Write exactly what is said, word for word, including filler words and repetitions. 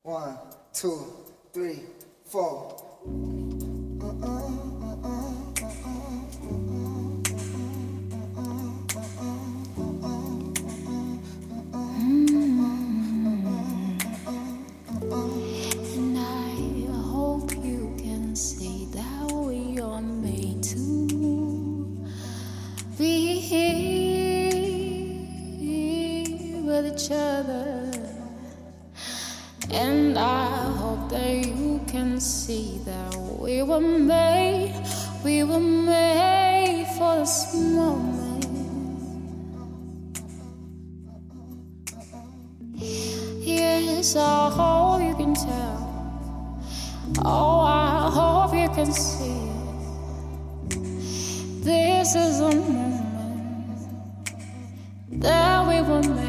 One, two, three, four. And I hope you can see that we are made to be here with each other. And I hope that you can see that we were made, we were made for this moment. Yes, I hope you can tell. Oh, I hope you can see it. This is a moment that we were made.